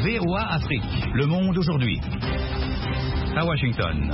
VOA Afrique. Le monde aujourd'hui. À Washington.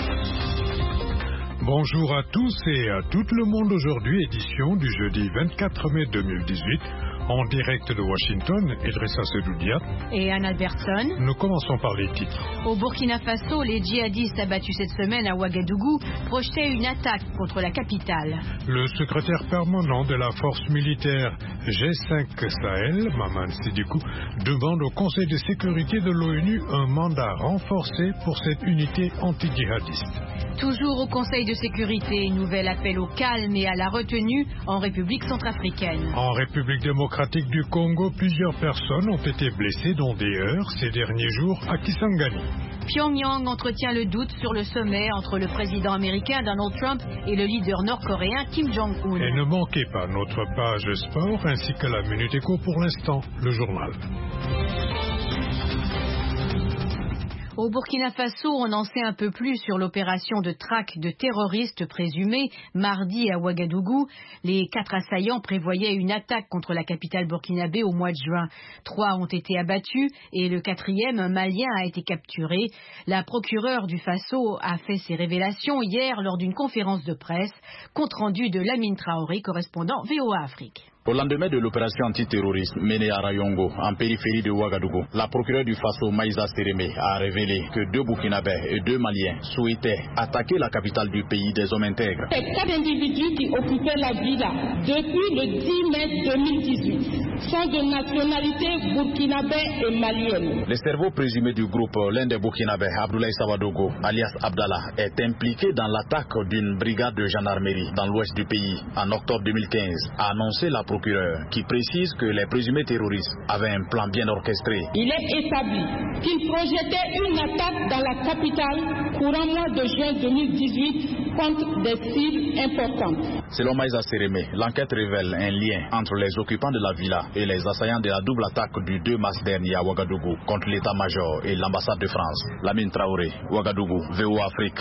Bonjour à tous et à tout le monde aujourd'hui, édition du jeudi 24 mai 2018. En direct de Washington, Idrissa Sedoudia et Anne Albertson. Nous commençons par les titres. Au Burkina Faso, les djihadistes abattus cette semaine à Ouagadougou projetaient une attaque contre la capitale. Le secrétaire permanent de la force militaire G5 Sahel, Maman Sidikou, demande au Conseil de sécurité de l'ONU un mandat renforcé pour cette unité anti-djihadiste. Toujours au Conseil de sécurité, nouvel appel au calme et à la retenue en République centrafricaine. En République démocratique du Congo, plusieurs personnes ont été blessées dans des heurts ces derniers jours à Kisangani. Pyongyang entretient le doute sur le sommet entre le président américain Donald Trump et le leader nord-coréen Kim Jong-un. Et ne manquez pas notre page sport ainsi que la Minute Éco pour l'instant, le journal. Au Burkina Faso, on en sait un peu plus sur l'opération de traque de terroristes présumés mardi à Ouagadougou. Les 4 assaillants prévoyaient une attaque contre la capitale burkinabé au mois de juin. 3 ont été abattus et le 4e, un Malien, a été capturé. La procureure du Faso a fait ses révélations hier lors d'une conférence de presse. Compte rendu de Lamine Traoré, correspondant VOA Afrique. Au lendemain de l'opération antiterroriste menée à Rayongo, en périphérie de Ouagadougou, la procureure du Faso, Maïsa Sérémé, a révélé que 2 Burkinabés et 2 Maliens souhaitaient attaquer la capitale du pays des hommes intègres. Ces 4 individus qui occupaient la villa depuis le 10 mai 2018 sont de nationalité burkinabé et malienne. Le cerveau présumé du groupe, l'un des Burkinabés, Abdoulaye Sawadogo, alias Abdallah, est impliqué dans l'attaque d'une brigade de gendarmerie dans l'ouest du pays en octobre 2015, a annoncé la procureure, qui précise que les présumés terroristes avaient un plan bien orchestré. Il est établi qu'ils projetaient une attaque dans la capitale courant mois de juin 2018 contre des cibles importantes. Selon Maïsa Sérémé, l'enquête révèle un lien entre les occupants de la villa et les assaillants de la double attaque du 2 mars dernier à Ouagadougou contre l'état-major et l'ambassade de France. Lamine Traoré, Ouagadougou, VOA Afrique.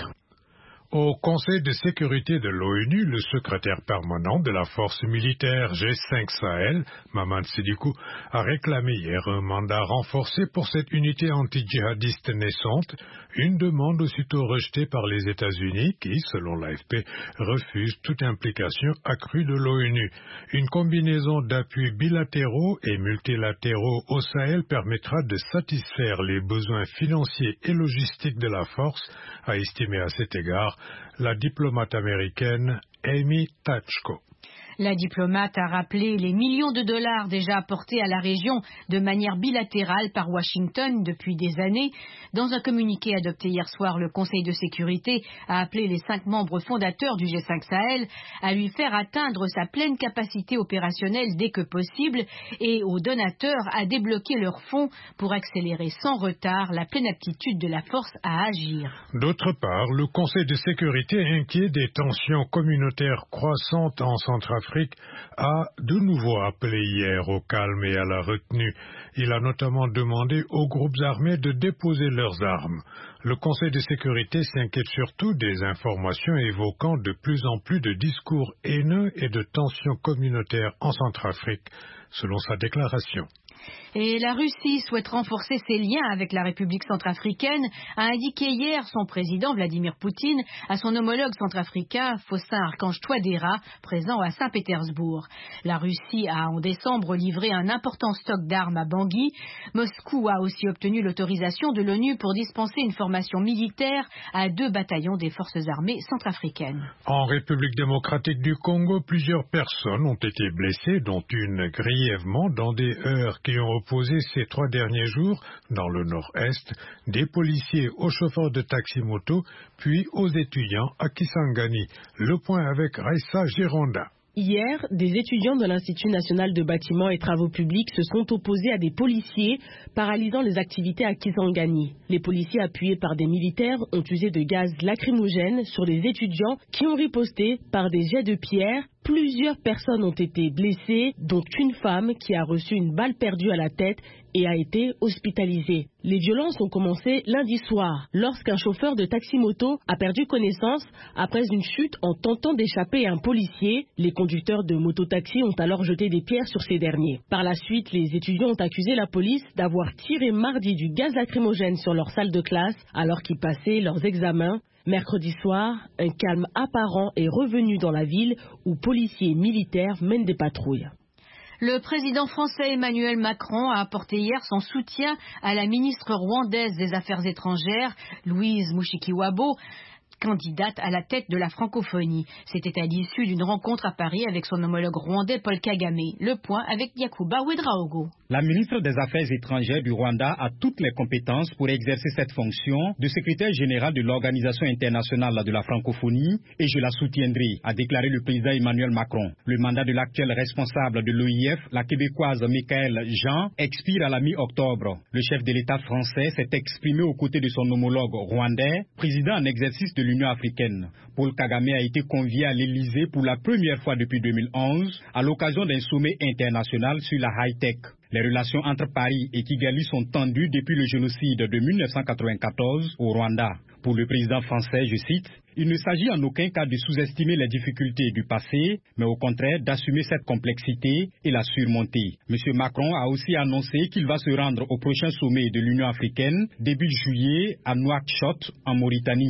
Au Conseil de sécurité de l'ONU, le secrétaire permanent de la force militaire G5 Sahel, Maman Sidikou, a réclamé hier un mandat renforcé pour cette unité anti-djihadiste naissante, une demande aussitôt rejetée par les États-Unis qui, selon l'AFP, refusent toute implication accrue de l'ONU. Une combinaison d'appuis bilatéraux et multilatéraux au Sahel permettra de satisfaire les besoins financiers et logistiques de la force, a estimé à cet égard la diplomate américaine Amy Tachko. La diplomate a rappelé les millions de dollars déjà apportés à la région de manière bilatérale par Washington depuis des années. Dans un communiqué adopté hier soir, le Conseil de sécurité a appelé les 5 membres fondateurs du G5 Sahel à lui faire atteindre sa pleine capacité opérationnelle dès que possible et aux donateurs à débloquer leurs fonds pour accélérer sans retard la pleine aptitude de la force à agir. D'autre part, le Conseil de sécurité, inquiet des tensions communautaires croissantes en Centrafrique, a de nouveau appelé hier au calme et à la retenue. Il a notamment demandé aux groupes armés de déposer leurs armes. Le Conseil de sécurité s'inquiète surtout des informations évoquant de plus en plus de discours haineux et de tensions communautaires en Centrafrique, selon sa déclaration. Et la Russie souhaite renforcer ses liens avec la République centrafricaine, a indiqué hier son président Vladimir Poutine à son homologue centrafricain Faustin Archange Touadéra, présent à Saint-Pétersbourg. La Russie a en décembre livré un important stock d'armes à Bangui. Moscou a aussi obtenu l'autorisation de l'ONU pour dispenser une formation militaire à 2 bataillons des forces armées centrafricaines. En République démocratique du Congo, plusieurs personnes ont été blessées, dont une grièvement dans des heurts qui ont opposé ces 3 derniers jours, dans le nord-est, des policiers aux chauffeurs de taxi-moto, puis aux étudiants à Kisangani. Le point avec Raissa Gironda. Hier, des étudiants de l'Institut national de bâtiments et travaux publics se sont opposés à des policiers, paralysant les activités à Kisangani. Les policiers appuyés par des militaires ont usé de gaz lacrymogène sur les étudiants qui ont riposté par des jets de pierre. Plusieurs personnes ont été blessées, dont une femme qui a reçu une balle perdue à la tête et a été hospitalisé. Les violences ont commencé lundi soir, lorsqu'un chauffeur de taxi-moto a perdu connaissance après une chute en tentant d'échapper à un policier. Les conducteurs de mototaxi ont alors jeté des pierres sur ces derniers. Par la suite, les étudiants ont accusé la police d'avoir tiré mardi du gaz lacrymogène sur leur salle de classe alors qu'ils passaient leurs examens. Mercredi soir, un calme apparent est revenu dans la ville où policiers et militaires mènent des patrouilles. Le président français Emmanuel Macron a apporté hier son soutien à la ministre rwandaise des Affaires étrangères, Louise Mushikiwabo, candidate à la tête de la francophonie. C'était à l'issue d'une rencontre à Paris avec son homologue rwandais Paul Kagame. Le point avec Yakuba Ouedraogo. La ministre des Affaires étrangères du Rwanda a toutes les compétences pour exercer cette fonction de secrétaire général de l'Organisation internationale de la francophonie et je la soutiendrai, a déclaré le président Emmanuel Macron. Le mandat de l'actuel responsable de l'OIF, la québécoise Michaëlle Jean, expire à la mi-octobre. Le chef de l'État français s'est exprimé aux côtés de son homologue rwandais, président en exercice de l'Union africaine. Paul Kagame a été convié à l'Élysée pour la première fois depuis 2011 à l'occasion d'un sommet international sur la high-tech. Les relations entre Paris et Kigali sont tendues depuis le génocide de 1994 au Rwanda. Pour le président français, je cite, « Il ne s'agit en aucun cas de sous-estimer les difficultés du passé, mais au contraire d'assumer cette complexité et la surmonter. » M. Macron a aussi annoncé qu'il va se rendre au prochain sommet de l'Union africaine début juillet à Nouakchott, en Mauritanie.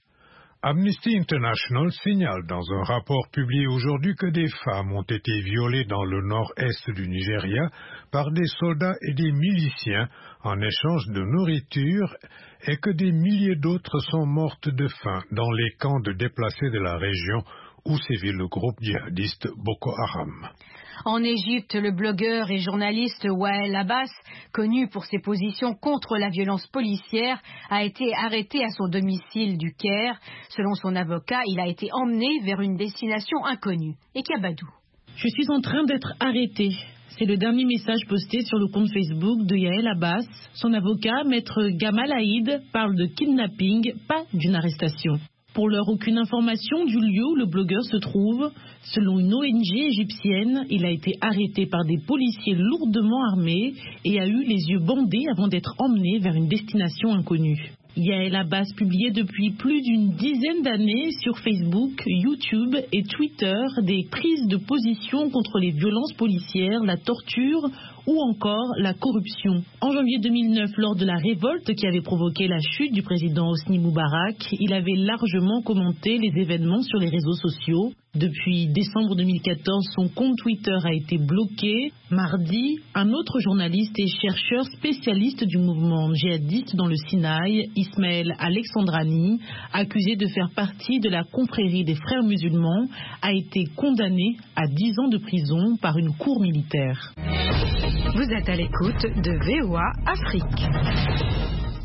Amnesty International signale dans un rapport publié aujourd'hui que des femmes ont été violées dans le nord-est du Nigeria par des soldats et des miliciens en échange de nourriture et que des milliers d'autres sont mortes de faim dans les camps de déplacés de la région où sévit le groupe djihadiste Boko Haram. En Égypte, le blogueur et journaliste Wael Abbas, connu pour ses positions contre la violence policière, a été arrêté à son domicile du Caire. Selon son avocat, il a été emmené vers une destination inconnue. Et Kabadou. Je suis en train d'être arrêté. C'est le dernier message posté sur le compte Facebook de Yael Abbas. Son avocat, maître Gamal Haïd, parle de kidnapping, pas d'une arrestation. Pour l'heure, aucune information du lieu où le blogueur se trouve. Selon une ONG égyptienne, il a été arrêté par des policiers lourdement armés et a eu les yeux bandés avant d'être emmené vers une destination inconnue. Yael Abbas publiait depuis plus d'une dizaine d'années sur Facebook, YouTube et Twitter des prises de position contre les violences policières, la torture ou encore la corruption. En janvier 2009, lors de la révolte qui avait provoqué la chute du président Hosni Moubarak, il avait largement commenté les événements sur les réseaux sociaux. Depuis décembre 2014, son compte Twitter a été bloqué. Mardi, un autre journaliste et chercheur spécialiste du mouvement djihadiste dans le Sinaï, Ismaël Alexandrani, accusé de faire partie de la confrérie des frères musulmans, a été condamné à 10 ans de prison par une cour militaire. Vous êtes à l'écoute de VOA Afrique.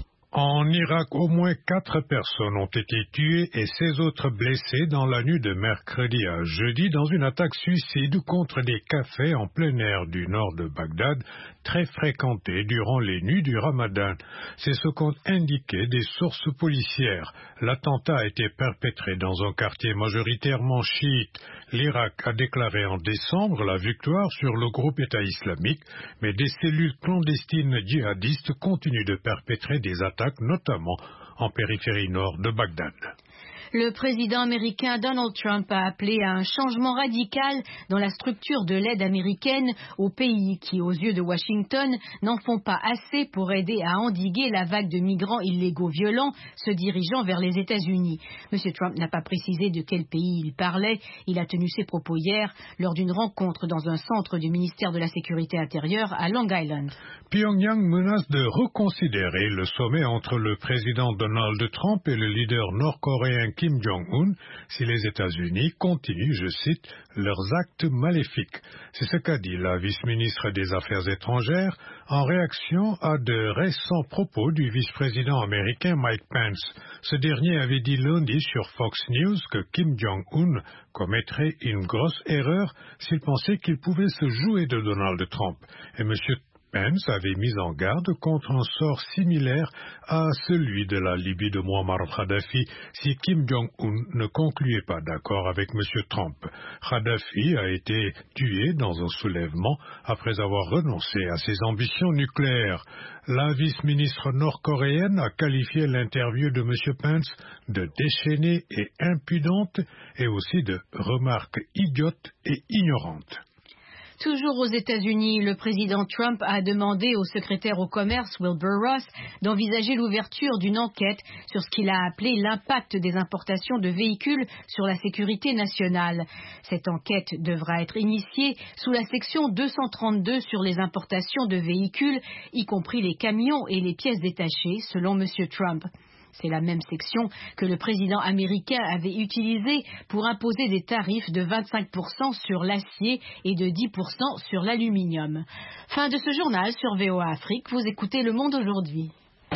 En Irak, au moins 4 personnes ont été tuées et 16 autres blessées dans la nuit de mercredi à jeudi dans une attaque suicide contre des cafés en plein air du nord de Bagdad, très fréquentés durant les nuits du Ramadan. C'est ce qu'ont indiqué des sources policières. L'attentat a été perpétré dans un quartier majoritairement chiite. L'Irak a déclaré en décembre la victoire sur le groupe État islamique, mais des cellules clandestines djihadistes continuent de perpétrer des attaques, notamment en périphérie nord de Bagdad. Le président américain Donald Trump a appelé à un changement radical dans la structure de l'aide américaine aux pays qui, aux yeux de Washington, n'en font pas assez pour aider à endiguer la vague de migrants illégaux violents se dirigeant vers les États-Unis. M. Trump n'a pas précisé de quel pays il parlait. Il a tenu ses propos hier lors d'une rencontre dans un centre du ministère de la Sécurité intérieure à Long Island. Pyongyang menace de reconsidérer le sommet entre le président Donald Trump et le leader nord-coréen Kim Jong-un si les États-Unis continuent, je cite, leurs actes maléfiques. C'est ce qu'a dit la vice-ministre des Affaires étrangères en réaction à de récents propos du vice-président américain Mike Pence. Ce dernier avait dit lundi sur Fox News que Kim Jong-un commettrait une grosse erreur s'il pensait qu'il pouvait se jouer de Donald Trump. Et M. Pence avait mis en garde contre un sort similaire à celui de la Libye de Muammar Kadhafi si Kim Jong-un ne concluait pas d'accord avec M. Trump. Kadhafi a été tué dans un soulèvement après avoir renoncé à ses ambitions nucléaires. La vice-ministre nord-coréenne a qualifié l'interview de M. Pence de déchaînée et impudente et aussi de remarques idiotes et ignorantes. Toujours aux États-Unis, le président Trump a demandé au secrétaire au commerce Wilbur Ross d'envisager l'ouverture d'une enquête sur ce qu'il a appelé l'impact des importations de véhicules sur la sécurité nationale. Cette enquête devra être initiée sous la section 232 sur les importations de véhicules, y compris les camions et les pièces détachées, selon M. Trump. C'est la même section que le président américain avait utilisée pour imposer des tarifs de 25% sur l'acier et de 10% sur l'aluminium. Fin de ce journal sur VOA Afrique. Vous écoutez Le Monde aujourd'hui.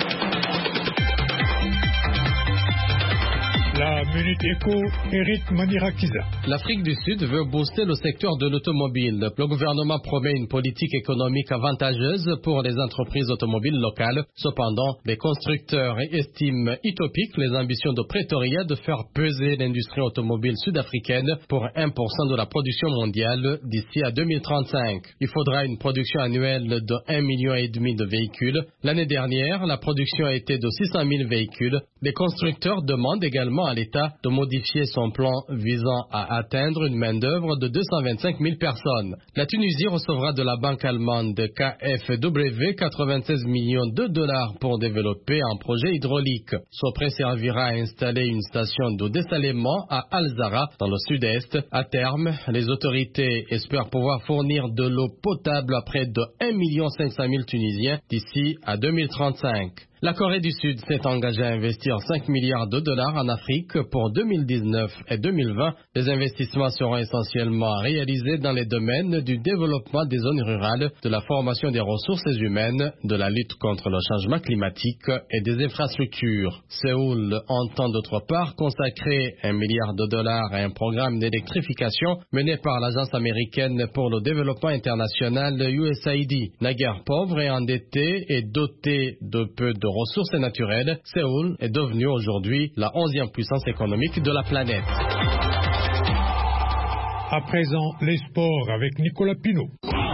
La Minute Éco, Eric Manirakiza. L'Afrique du Sud veut booster le secteur de l'automobile. Le gouvernement promet une politique économique avantageuse pour les entreprises automobiles locales. Cependant, les constructeurs estiment utopique les ambitions de Pretoria de faire peser l'industrie automobile sud-africaine pour 1% de la production mondiale d'ici à 2035. Il faudra une production annuelle de 1,5 million de véhicules. L'année dernière, la production a été de 600 000 véhicules. Les constructeurs demandent également à l'État de modifier son plan visant à atteindre une main-d'œuvre de 225 000 personnes. La Tunisie recevra de la banque allemande KfW 96 millions de dollars pour développer un projet hydraulique. Ce prêt servira à installer une station de dessalement à Al-Zara, dans le sud-est. À terme, les autorités espèrent pouvoir fournir de l'eau potable à près de 1 500 000 Tunisiens d'ici à 2035. La Corée du Sud s'est engagée à investir 5 milliards de dollars en Afrique pour 2019 et 2020. Les investissements seront essentiellement réalisés dans les domaines du développement des zones rurales, de la formation des ressources humaines, de la lutte contre le changement climatique et des infrastructures. Séoul entend d'autre part consacrer 1 milliard de dollars à un programme d'électrification mené par l'Agence américaine pour le développement international USAID. Naguère pauvre et endettée et dotée de peu de ressources naturelles, Séoul est devenue aujourd'hui la 11e puissance économique de la planète. À présent, les sports avec Nicolas Pinault.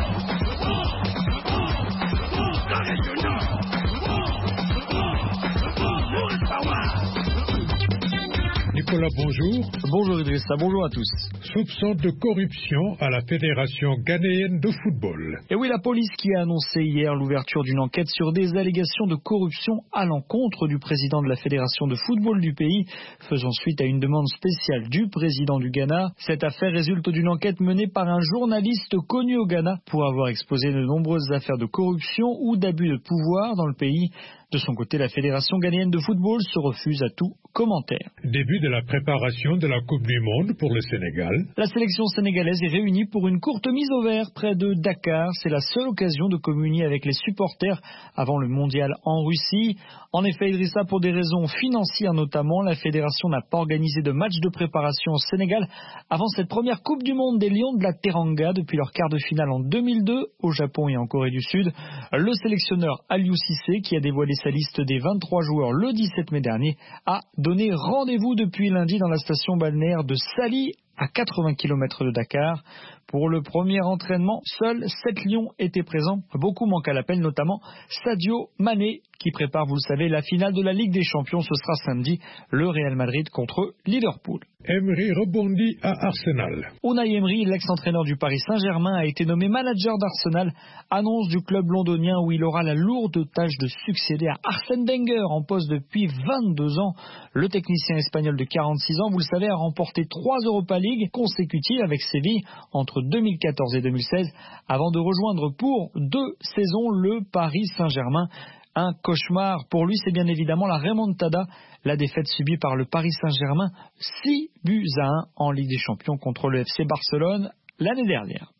Nicolas, bonjour. Bonjour Idrissa, bonjour à tous. Soupçon de corruption à la Fédération ghanéenne de football. Et oui, la police qui a annoncé hier l'ouverture d'une enquête sur des allégations de corruption à l'encontre du président de la Fédération de football du pays, faisant suite à une demande spéciale du président du Ghana. Cette affaire résulte d'une enquête menée par un journaliste connu au Ghana pour avoir exposé de nombreuses affaires de corruption ou d'abus de pouvoir dans le pays. De son côté, la Fédération ghanéenne de football se refuse à tout commentaire. Début de la préparation de la Coupe du Monde pour le Sénégal. La sélection sénégalaise est réunie pour une courte mise au vert près de Dakar. C'est la seule occasion de communier avec les supporters avant le mondial en Russie. En effet, Idrissa, pour des raisons financières notamment, la Fédération n'a pas organisé de match de préparation au Sénégal avant cette première Coupe du Monde des Lions de la Teranga depuis leur quart de finale en 2002 au Japon et en Corée du Sud. Le sélectionneur Aliou Cissé, qui a dévoilé sa liste des 23 joueurs le 17 mai dernier, a donné rendez-vous depuis lundi dans la station balnéaire de Sali, à 80 km de Dakar. Pour le premier entraînement, seuls 7 lions étaient présents. Beaucoup manquent à l'appel, notamment Sadio Mané, qui prépare, vous le savez, la finale de la Ligue des Champions. Ce sera samedi, le Real Madrid contre Liverpool. Emery rebondit à Arsenal. Unai Emery, l'ex-entraîneur du Paris Saint-Germain, a été nommé manager d'Arsenal. Annonce du club londonien où il aura la lourde tâche de succéder à Arsène Wenger, en poste depuis 22 ans. Le technicien espagnol de 46 ans, vous le savez, a remporté 3 Europa League consécutives avec Séville entre 2014 et 2016, avant de rejoindre pour 2 saisons le Paris Saint-Germain. Un cauchemar pour lui, c'est bien évidemment la remontada, la défaite subie par le Paris Saint-Germain 6-1 en Ligue des Champions contre le FC Barcelone l'année dernière.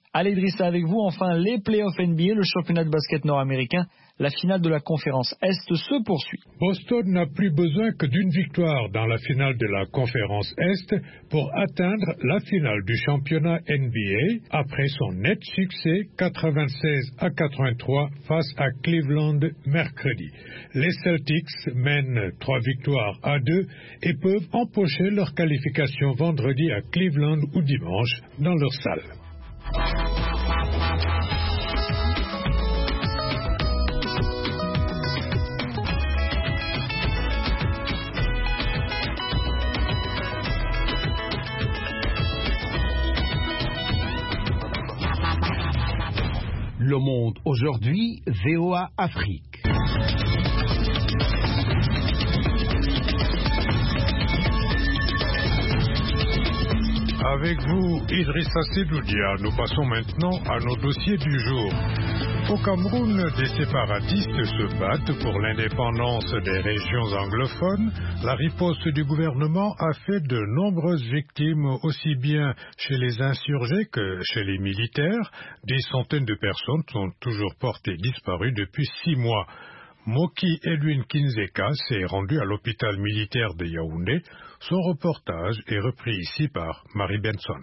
Allez Idrissa, avec vous, enfin les playoffs NBA, le championnat de basket nord-américain. La finale de la conférence Est se poursuit. Boston n'a plus besoin que d'une victoire dans la finale de la conférence Est pour atteindre la finale du championnat NBA après son net succès 96-83 face à Cleveland mercredi. Les Celtics mènent 3 victoires à 2 et peuvent empocher leur qualification vendredi à Cleveland ou dimanche dans leur salle. Le Monde aujourd'hui, VOA Afrique. Avec vous, Idrissa Sedoudia, nous passons maintenant à nos dossiers du jour. Au Cameroun, des séparatistes se battent pour l'indépendance des régions anglophones. La riposte du gouvernement a fait de nombreuses victimes, aussi bien chez les insurgés que chez les militaires. Des centaines de personnes sont toujours portées disparues depuis 6 mois. Moki Edwin Kinzeka s'est rendu à l'hôpital militaire de Yaoundé. Son reportage est repris ici par Marie Benson.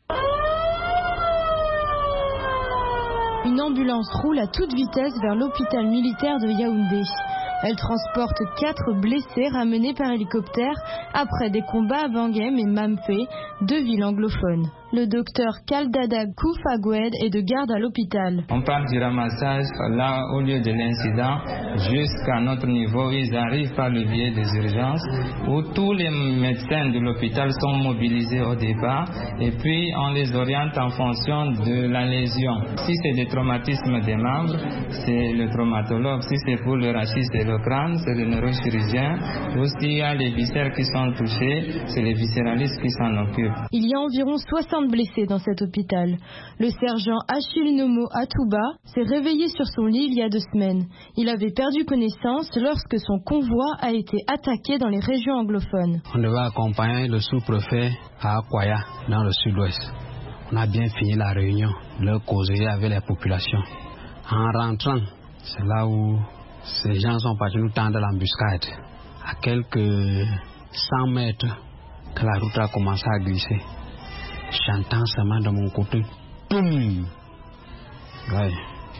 Une ambulance roule à toute vitesse vers l'hôpital militaire de Yaoundé. Elle transporte 4 blessés ramenés par hélicoptère après des combats à Bangem et Mamfé, 2 villes anglophones. Le docteur Kaldada Koufagoued est de garde à l'hôpital. On parle du ramassage là au lieu de l'incident jusqu'à notre niveau. Ils arrivent par le biais des urgences où tous les médecins de l'hôpital sont mobilisés au départ et puis on les oriente en fonction de la lésion. Si c'est des traumatismes des membres, c'est le traumatologue. Si c'est pour le rachis et le crâne, c'est le neurochirurgien. Ou s'il y a les viscères qui sont touchés, c'est les viscéralistes qui s'en occupent. Il y a environ 60 blessés dans cet hôpital. Le sergent Achille Nomo Atouba s'est réveillé sur son lit il y a 2 semaines. Il avait perdu connaissance lorsque son convoi a été attaqué dans les régions anglophones. On devait accompagner le sous-préfet à Akwaya, dans le sud-ouest. On a bien fini la réunion, leur causerie avec les populations. En rentrant, c'est là où ces gens sont partis nous tendre l'embuscade. À quelques 100 mètres que la route a commencé à glisser. J'entends seulement de mon côté, boum! Ouais.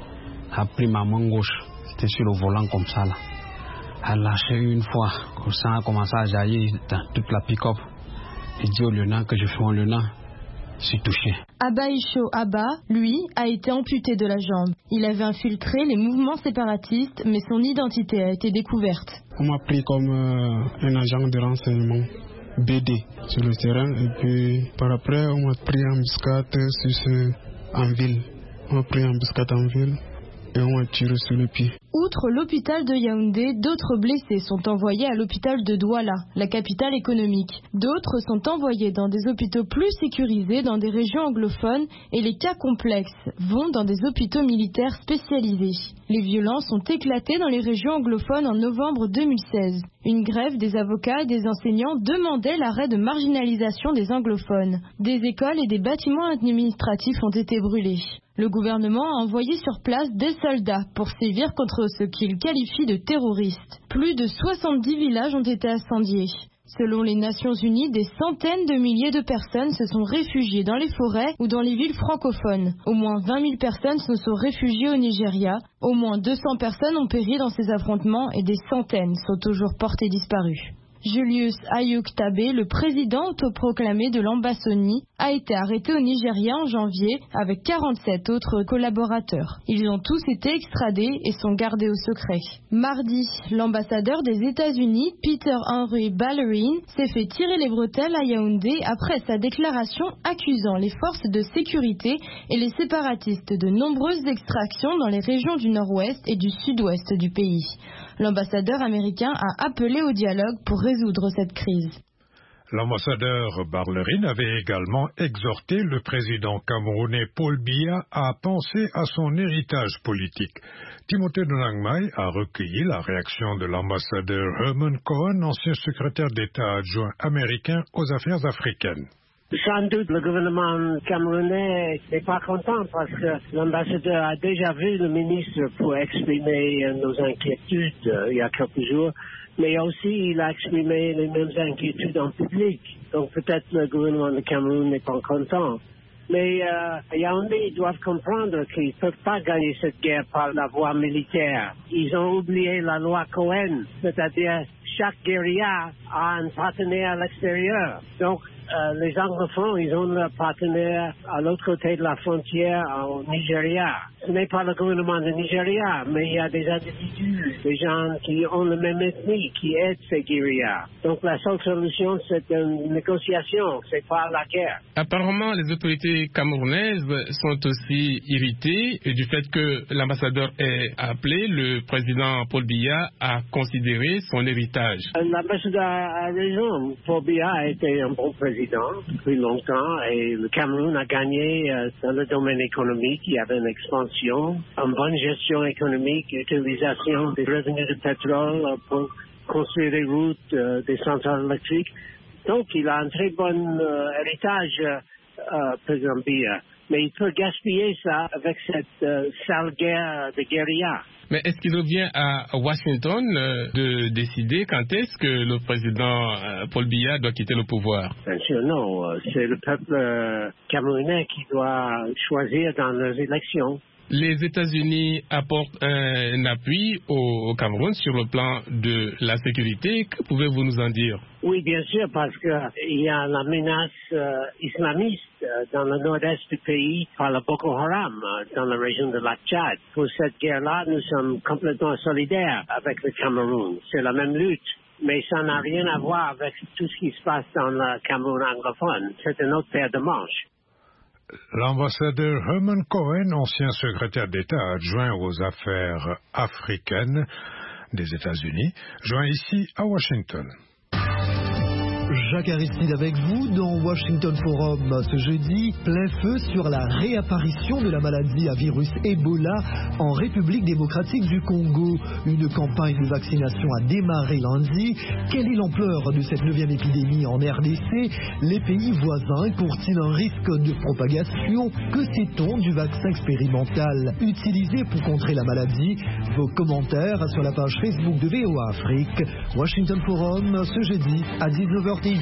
A pris ma main gauche, c'était sur le volant comme ça là. A lâché une fois, le sang a commencé à jaillir dans toute la pick-up. J'ai dit au lieutenant que je fais mon lieutenant, je suis touché. Abaïcho Abba, lui, a été amputé de la jambe. Il avait infiltré les mouvements séparatistes, mais son identité a été découverte. On m'a pris comme un agent de renseignement. BD sur le terrain et puis par après on m'a pris en embuscade en ville. On m'a pris en embuscade en ville et on m'a tiré sur le pied. Outre l'hôpital de Yaoundé, d'autres blessés sont envoyés à l'hôpital de Douala, la capitale économique. D'autres sont envoyés dans des hôpitaux plus sécurisés dans des régions anglophones et les cas complexes vont dans des hôpitaux militaires spécialisés. Les violences ont éclaté dans les régions anglophones en novembre 2016. Une grève des avocats et des enseignants demandait l'arrêt de marginalisation des anglophones. Des écoles et des bâtiments administratifs ont été brûlés. Le gouvernement a envoyé sur place des soldats pour sévir contre ce qu'il qualifie de terroristes. Plus de 70 villages ont été incendiés. Selon les Nations Unies, des centaines de milliers de personnes se sont réfugiées dans les forêts ou dans les villes francophones. Au moins 20 000 personnes se sont réfugiées au Nigeria. Au moins 200 personnes ont péri dans ces affrontements et des centaines sont toujours portées disparues. Julius Ayuk Tabe, le président autoproclamé de l'Ambazonie, a été arrêté au Nigeria en janvier avec 47 autres collaborateurs. Ils ont tous été extradés et sont gardés au secret. Mardi, l'ambassadeur des États-Unis, Peter Henry Ballerin, s'est fait tirer les bretelles à Yaoundé après sa déclaration accusant les forces de sécurité et les séparatistes de nombreuses extractions dans les régions du nord-ouest et du sud-ouest du pays. L'ambassadeur américain a appelé au dialogue pour résoudre cette crise. L'ambassadeur Ballerin avait également exhorté le président camerounais Paul Biya à penser à son héritage politique. Timothée Donangmai a recueilli la réaction de l'ambassadeur Herman Cohen, ancien secrétaire d'État adjoint américain aux affaires africaines. Sans doute, le gouvernement camerounais n'est pas content parce que l'ambassadeur a déjà vu le ministre pour exprimer nos inquiétudes il y a quelques jours, mais aussi il a exprimé les mêmes inquiétudes en public. Donc peut-être le gouvernement de Cameroun n'est pas content. Mais Yaoundé, ils doivent comprendre qu'ils ne peuvent pas gagner cette guerre par la voie militaire. Ils ont oublié la loi Cohen, c'est-à-dire chaque guérilla a un partenaire à l'extérieur. Donc, les anglophones, ils ont leur partenaire à l'autre côté de la frontière au Nigeria. Ce n'est pas le gouvernement du Nigeria, mais il y a des individus, des gens qui ont la même ethnie, qui aident ces guérillas. Donc la seule solution, c'est une négociation, c'est pas la guerre. Apparemment, les autorités camerounaises sont aussi irritées du fait que l'ambassadeur ait appelé le président Paul Biya à considérer son héritage. L'ambassadeur a raison. Paul Biya a été un bon président depuis longtemps et le Cameroun a gagné dans le domaine économique. Il y avait une expansion, une bonne gestion économique, utilisation des revenus de pétrole pour construire des routes, des centrales électriques. Donc, il a un très bon héritage, président Biya. Mais il peut gaspiller ça avec cette sale guerre de guérilla. Mais est-ce qu'il revient à Washington de décider quand est-ce que le président Paul Biya doit quitter le pouvoir? Bien sûr, non. C'est le peuple camerounais qui doit choisir dans les élections. Les États-Unis apportent un appui au Cameroun sur le plan de la sécurité. Que pouvez-vous nous en dire? Oui, bien sûr, parce qu'il y a la menace islamiste dans le nord-est du pays par le Boko Haram dans la région de lac Tchad. Pour cette guerre-là, nous sommes complètement solidaires avec le Cameroun. C'est la même lutte. Mais ça n'a rien à voir avec tout ce qui se passe dans le Cameroun anglophone. C'est une autre paire de manches. L'ambassadeur Herman Cohen, ancien secrétaire d'État adjoint aux affaires africaines des États-Unis, joint ici à Washington. Jacques Aristide avec vous dans Washington Forum ce jeudi, plein feu sur la réapparition de la maladie à virus Ebola en République démocratique du Congo. Une campagne de vaccination a démarré lundi. Quelle est l'ampleur de cette 9e épidémie en RDC? Les pays voisins courent-ils un risque de propagation? Que sait-on du vaccin expérimental utilisé pour contrer la maladie? Vos commentaires sur la page Facebook de VOA Afrique. Washington Forum ce jeudi à 19h10.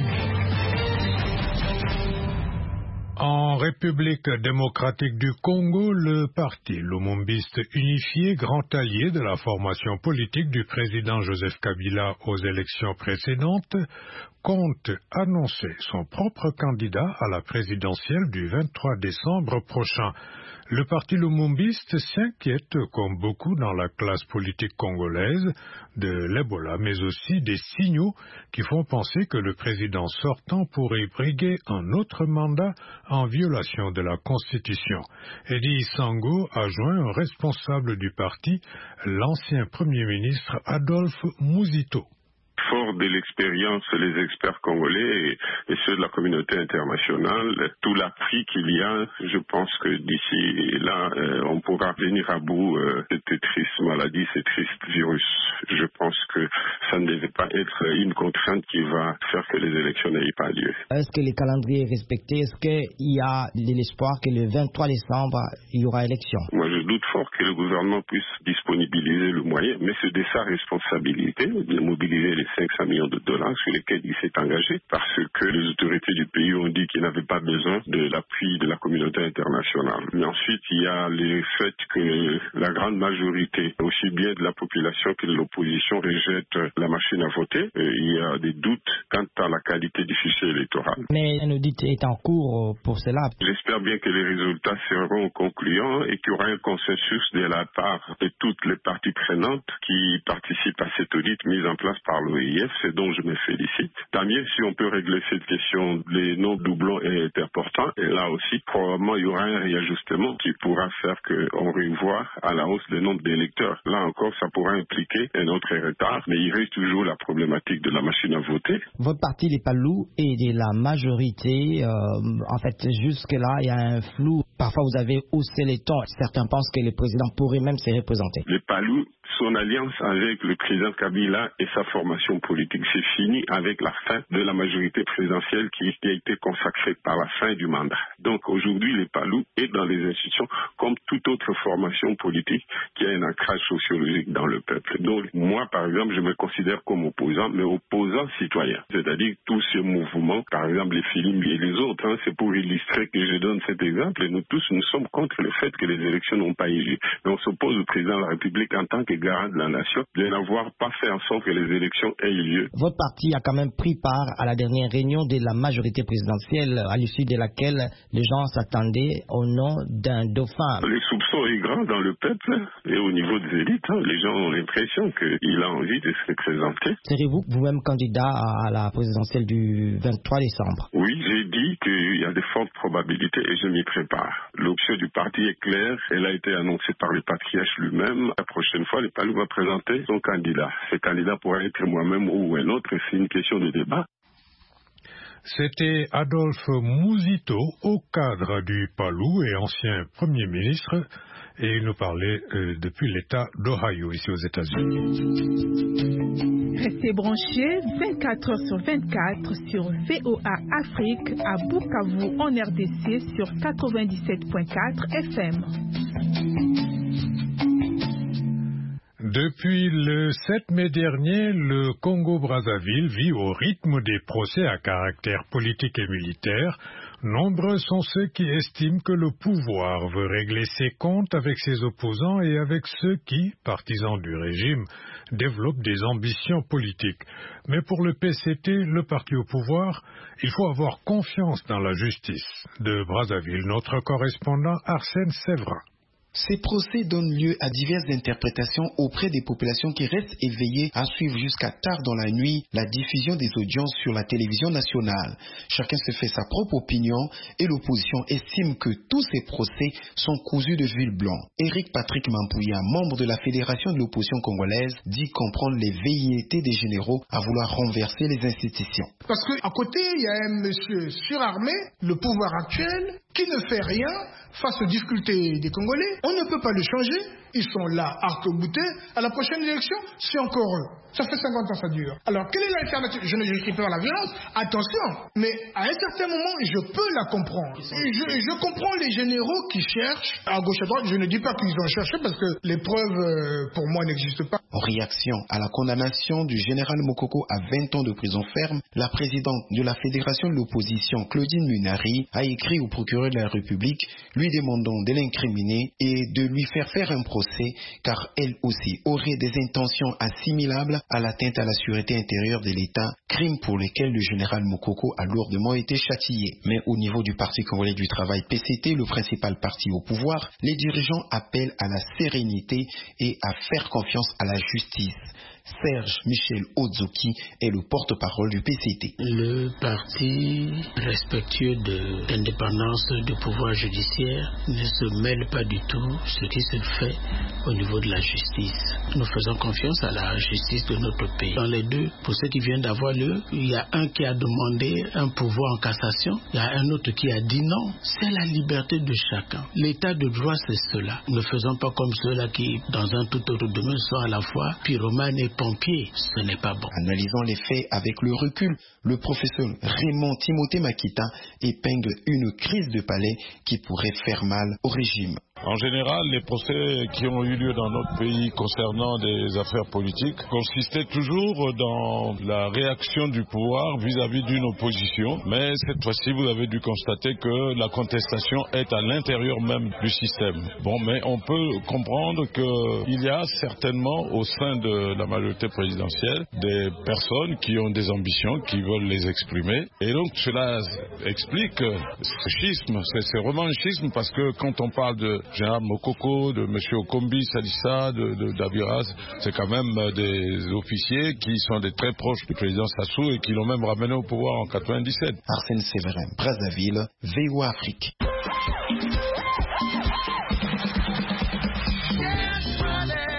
En République démocratique du Congo, le parti Lumumbiste unifié, grand allié de la formation politique du président Joseph Kabila aux élections précédentes, compte annoncer son propre candidat à la présidentielle du 23 décembre prochain. Le parti Lumumbiste s'inquiète, comme beaucoup dans la classe politique congolaise, de l'Ebola, mais aussi des signaux qui font penser que le président sortant pourrait briguer un autre mandat en violation de la Constitution. Eddie Sango a joint un responsable du parti, l'ancien Premier ministre Adolphe Muzito. Fort de l'expérience, les experts congolais et ceux de la communauté internationale, tout l'appui qu'il y a, je pense que d'ici là, on pourra venir à bout de cette triste maladie, ce triste virus. Je pense que ça ne devait pas être une contrainte qui va faire que les élections n'aient pas lieu. Est-ce que le calendrier est respecté? Est-ce qu'il y a de l'espoir que le 23 décembre, il y aura élection? Moi, je doute fort que le gouvernement puisse disponibiliser le moyen, mais c'est de sa responsabilité de mobiliser les 500 millions de dollars sur lesquels il s'est engagé parce que les autorités du pays ont dit qu'ils n'avaient pas besoin de l'appui de la communauté internationale. Mais ensuite, il y a le fait que la grande majorité, aussi bien de la population que de l'opposition, rejette la machine à voter. Il y a des doutes quant à la qualité du fichier électoral. Mais un audit est en cours pour cela. J'espère bien que les résultats seront concluants et qu'il y aura un consensus de la part de toutes les parties prenantes qui participent à cet audit mis en place par l'OIF. C'est dont je me félicite. Tant mieux si on peut régler cette question. Les non-doublons est important. Et là aussi, probablement, il y aura un réajustement qui pourra faire qu'on revoie à la hausse le nombre d'électeurs. Là encore, ça pourra impliquer un autre retard, mais il reste toujours la problématique de la machine à voter. Votre parti, les Palous, est de la majorité. En fait, jusque-là, il y a un flou. Parfois, vous avez haussé les tons. Certains pensent que le président pourrait même se représenter. Les Palous, son alliance avec le président Kabila et sa formation politique. C'est fini avec la fin de la majorité présidentielle qui a été consacrée par la fin du mandat. Donc aujourd'hui, les Palou est dans les institutions comme toute autre formation politique qui a un ancrage sociologique dans le peuple. Donc moi, par exemple, je me considère comme opposant, mais opposant citoyen. C'est-à-dire tous ces mouvements, par exemple les Filim et les autres, c'est pour illustrer que je donne cet exemple. Et nous tous, nous sommes contre le fait que les élections n'ont pas eu lieu. Mais on s'oppose au président de la République en tant que garant de la nation de n'avoir pas fait en sorte que les élections aient eu lieu. Votre parti a quand même pris part à la dernière réunion de la majorité présidentielle, à l'issue de laquelle les gens s'attendaient au nom d'un dauphin. Les soupçons est grand dans le peuple et au niveau des élites. Les gens ont l'impression qu'il a envie de se présenter. Serez-vous vous-même candidat à la présidentielle du 23 décembre? Oui, j'ai dit qu'il y a de fortes probabilités et je m'y prépare. L'option du parti est claire. Elle a été annoncée par le patriarche lui-même. La prochaine fois, le Palou va présenter son candidat. Ce candidat pourrait être moi-même ou un autre. C'est une question de débat. C'était Adolphe Mouzito, haut cadre du Palou et ancien Premier ministre, et il nous parlait depuis l'État d'Ohio, ici aux États-Unis. Restez branchés 24 heures sur 24 sur VOA Afrique à Bukavu en RDC sur 97.4 FM. Depuis le 7 mai dernier, le Congo-Brazzaville vit au rythme des procès à caractère politique et militaire. Nombreux sont ceux qui estiment que le pouvoir veut régler ses comptes avec ses opposants et avec ceux qui, partisans du régime, développent des ambitions politiques. Mais pour le PCT, le parti au pouvoir, il faut avoir confiance dans la justice. De Brazzaville, notre correspondant Arsène Séverin. Ces procès donnent lieu à diverses interprétations auprès des populations qui restent éveillées à suivre jusqu'à tard dans la nuit la diffusion des audiences sur la télévision nationale. Chacun se fait sa propre opinion et l'opposition estime que tous ces procès sont cousus de fil blanc. Éric Patrick Mampouya, membre de la Fédération de l'opposition congolaise, dit comprendre les velléités des généraux à vouloir renverser les institutions. Parce qu'à côté, il y a un monsieur surarmé, le pouvoir actuel, qui ne fait rien face aux difficultés des Congolais. On ne peut pas le changer. Ils sont là, arc-boutés. À la prochaine élection, c'est encore eux. Ça fait 50 ans, ça dure. Alors, quelle est l'alternative? Je ne justifie pas la violence, attention. Mais à un certain moment, je peux la comprendre. Je comprends les généraux qui cherchent, à gauche, à droite. Je ne dis pas qu'ils ont cherché parce que les preuves, pour moi, n'existent pas. En réaction à la condamnation du général Mokoko à 20 ans de prison ferme, la présidente de la Fédération de l'opposition, Claudine Munari, a écrit au procureur de la République, lui demandant de l'incriminer et de lui faire un procès, car elle aussi aurait des intentions assimilables à l'atteinte à la sûreté intérieure de l'État, crime pour lesquels le général Mokoko a lourdement été châtié. Mais au niveau du Parti congolais du travail PCT, le principal parti au pouvoir, les dirigeants appellent à la sérénité et à faire confiance à la justice. Serge Michel Ozoki est le porte-parole du PCT. Le parti respectueux de l'indépendance du pouvoir judiciaire ne se mêle pas du tout ce qui se fait au niveau de la justice. Nous faisons confiance à la justice de notre pays. Dans les deux procès qui viennent d'avoir lieu, il y a un qui a demandé un pouvoir en cassation, il y a un autre qui a dit non. C'est la liberté de chacun. L'état de droit, c'est cela. Ne faisons pas comme ceux-là qui, dans un tout autre domaine, sont à la fois pyromanes et pompiers. Ce n'est pas bon. Analysant les faits avec le recul, le professeur Raymond Timothée Makita épingle une crise de palais qui pourrait faire mal au régime. En général, les procès qui ont eu lieu dans notre pays concernant des affaires politiques consistaient toujours dans la réaction du pouvoir vis-à-vis d'une opposition. Mais cette fois-ci, vous avez dû constater que la contestation est à l'intérieur même du système. Bon, mais on peut comprendre qu'il y a certainement au sein de la majorité présidentielle des personnes qui ont des ambitions, qui veulent les exprimer. Et donc cela explique ce schisme, ce revanchisme, parce que quand on parle de général Mokoko, de M. Okombi, Salissa, de Daviras, c'est quand même des officiers qui sont des très proches du président Sassou et qui l'ont même ramené au pouvoir en 97. Arsène Séverin, Brazzaville, VOA Afrique. Salut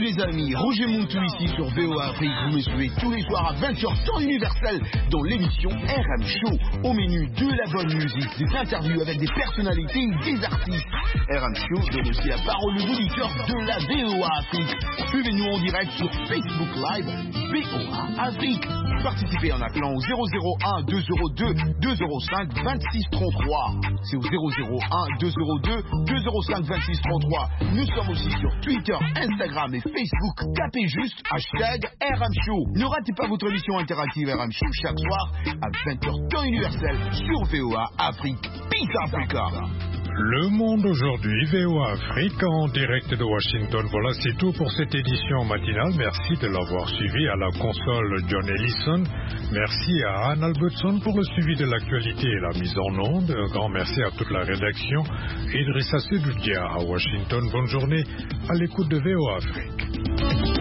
les amis, Roger Montou ici sur VOA Afrique. Vous me suivez tous les soirs à 20h temps universel dans l'émission RM Show. Au menu de la bonne musique, des interviews avec des personnalités et des artistes. RM Show donne aussi la parole aux auditeurs de la VOA Afrique. Suivez-nous en direct sur Facebook Live VOA Afrique. Participez en appelant au 001 202 205 26 33. C'est au 001 202 205 26 33. Nous sommes aussi sur Twitter, Instagram et Facebook. Tapez juste #RM Show. Ne ratez pas votre émission interactive RM Show chaque soir à 20h temps universel sur VOA Afrique. Peace Africa. Le monde aujourd'hui, VOA Afrique, en direct de Washington. Voilà, c'est tout pour cette édition matinale. Merci de l'avoir suivi. À la console, John Ellison. Merci à Anne Albertson pour le suivi de l'actualité et la mise en onde. Un grand merci à toute la rédaction. Idrissa Sedoudia à Washington. Bonne journée à l'écoute de VOA Afrique.